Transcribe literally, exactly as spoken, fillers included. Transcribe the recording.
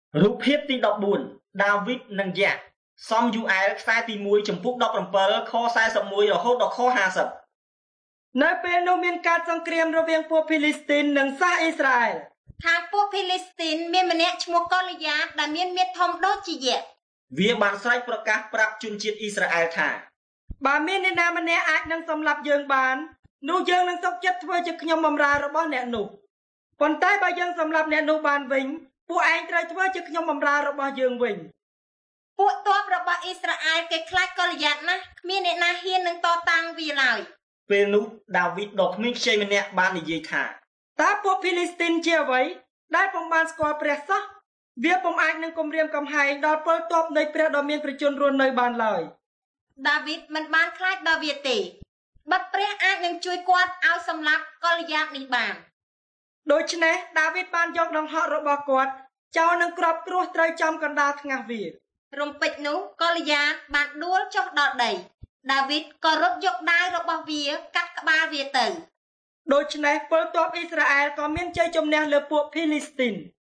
រូបភាពទីដប់បួនដាវីតនិងយ៉ាក់សំយូអែលខ្សែទីមួយចំពុកដប់ប្រាំbảyខសែសិបមួយរហូតដល់ខห้าสิบនៅពេលនោះមានការសង្គ្រាមរវាងពួកភីលីស្ទីននិងសាសអ៊ីស្រាអែលខាងពួកភីលីស្ទីនមានម្នាក់ឈ្មោះកូលីយ៉ាដែលមានមាឌធំដូចជាយ៉ាក់វាបានស្រែកប្រកាសប្រាប់ជនជាតិអ៊ីស្រាអែលថាបើមានអ្នកណាម្នាក់អាចនឹងសម្លាប់យើងបាននោះយើងនឹងសុខចិត្តធ្វើជាខ្ញុំបម្រើរបស់អ្នកនោះប៉ុន្តែបើយើងសម្លាប់អ្នកនោះបានវិញពួកឯងត្រូវធ្វើជាខ្ញុំបម្រើរបស់យើងវិញពួកទ័ពរបស់អ៊ីស្រាអែលគេខ្លាចកូលីយ៉ាណាស់គ្មានអ្នកណាហ៊ាននឹងតតាំងវាឡើយពេលនោះដាវីតដ៏ក្មេងខ្ចីម្នាក់បាននិយាយថាតើពួកភីលីស្ទីនជាអ្វីដែលពុំបានស្គាល់ព្រះសោះវាពុំអាចនឹងគំរាមកំហែងដល់ពលទ័ពនៃព្រះដ៏មានប្រជញ្ញរស់នៅបានឡើយដាវីតមិនបានខ្លាចដល់វាទេបិទព្រះអាចនឹងជួយគាត់ឲ្យសម្លាប់កូលីយ៉ានេះបានដូច្នេះដាវីតបានយកដង្ហក់របស់គាត់ចោលនឹងក្របគ្រោះត្រូវចំកណ្ដាលថ្ងាសវារំពេចនោះកូលីយ៉ាបានដួលចុះដល់ដីដាវីតក៏រត់យកដាវរបស់វាកាត់ក្បាលវាទៅដូច្នេះពលទ័ពអ៊ីស្រាអែលក៏មានជ័យជំនះលើពួកភីលីស្ទីន